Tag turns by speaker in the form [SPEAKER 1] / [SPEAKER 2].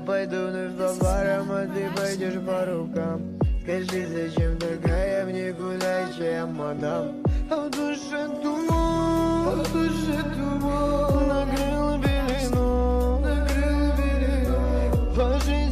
[SPEAKER 1] пойду вновь по барам, а ты пойдешь по рукам. Скажи, зачем такая мне гулящая мадам? А в душе туман, накрыл белину, накрыл белину.